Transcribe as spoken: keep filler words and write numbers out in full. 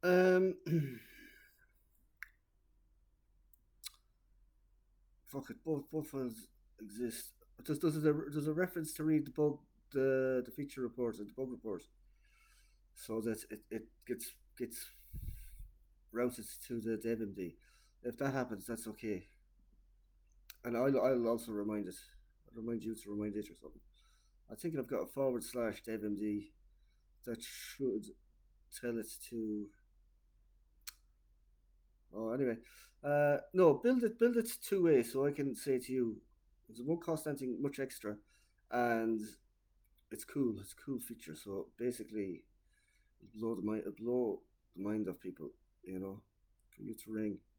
Um, fuck it. Both both files exist. Does does a does a reference to read the bug the the feature report and the bug report so that it, it gets gets routed to the DevMD. If that happens, that's okay. And I'll I'll also remind it. I'll remind you to remind it or something. I think I've got a forward slash DevMD that should tell it to. Oh, anyway, uh, no, build it, build it two way so I can say to you, it won't cost anything much extra, and it's cool. It's a cool feature. So basically, blow the mind, blow the mind of people. You know, commute to ring.